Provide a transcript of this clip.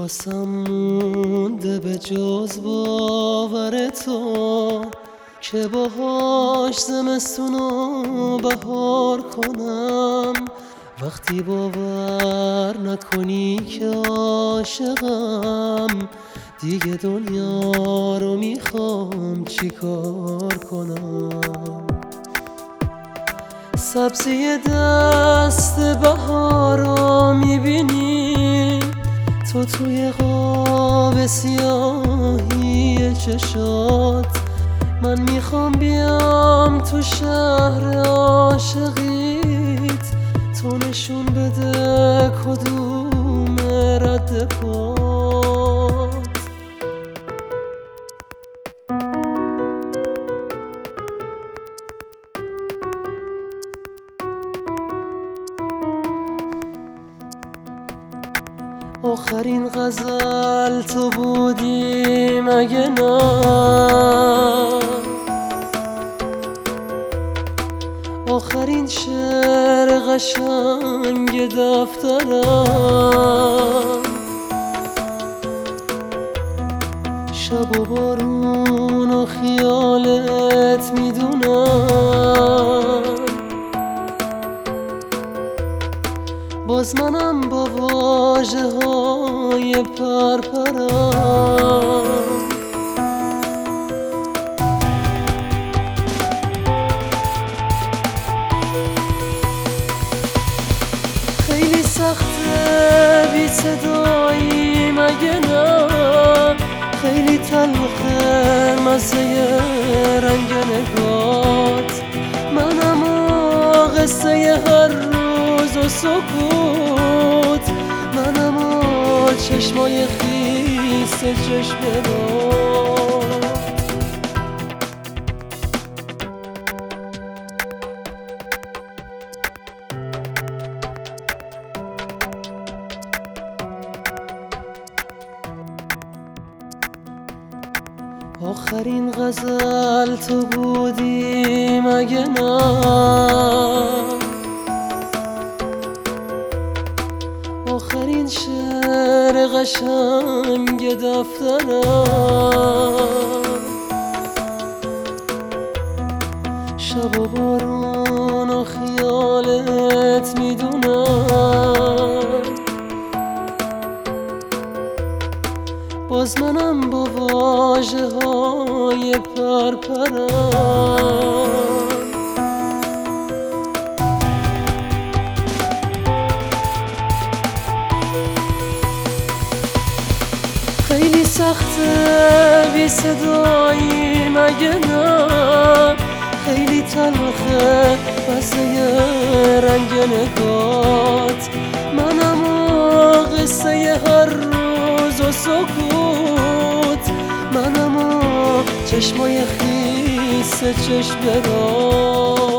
واسم مونده به جز باور تو که باهاش زمستونو بهار کنم. وقتی باور نکنی که عاشقم، دیگه دنیا رو میخوام چیکار کنم؟ سبزی دست بهارو میبینی تو توی قاب سیاهی چشات. من میخوام بیام تو شهر عاشقیت، تو نشون بده کدوم رد پات. آخرین غزل تو بودی مگه نه؟ آخرین شعر قشنگ دفترم. شب و بارون و خیالت میدونم، باز منم با واژه های پرپرم. خیلی سخته بی صدایی مگه نه؟ خیلی تلخه مزه رنگ نگات. منم و قصه هر روز و سکوت، منم و چشمای خیس چشم باد. آخرین غزل تو بودی مگه نه؟ آخرین شعر قشنگ دفترم. شب و بارون و خیالت میدونم، باز منم با واژه های پرپرم. خیلی سخته بی صدایی مگه نه؟ خیلی تلخه مزه رنگ نگات. منم و قصه هر روز و سکوت، منم و چشمای خیس چشم باد.